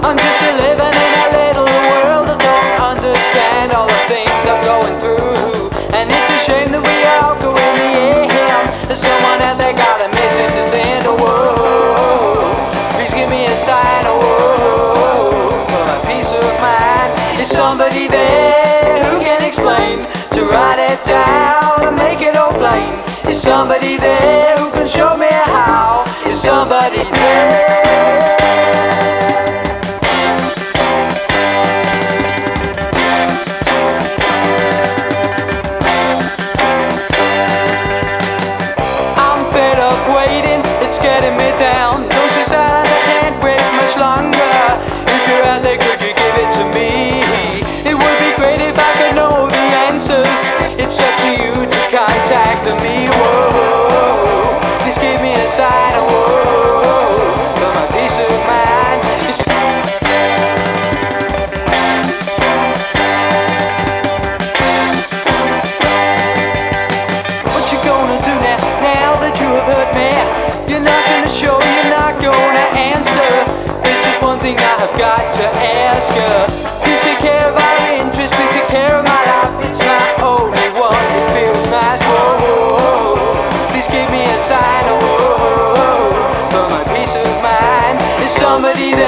I'm just a living in a little world that don't understand all the things I'm going through. And it's a shame that we all go in the end. There's someone out there got a message to send. Oh, whoa, please give me a sign. Oh, whoa, for my peace of mind. Is somebody there who can explain? To write it down and make it all plain. Is somebody there who can show me how? Is somebody there? I'm fed up waiting, it's getting me down. Don't you sound, I can't wait much longer. If you're out there, could you give it to me? It would be great if I could know the answers. It's up to you to contact me. Whoa, please give me a sign. Whoa, for my peace of mind. What you gonna do now? Now that you have hurt me, you're not gonna show, you're not gonna answer. There's just one thing I have got to ask you. Please take care of our interests, please take care of my life. It's my only one that feels nice. Whoa, please give me a sign. Whoa, for my peace of mind. Is somebody there?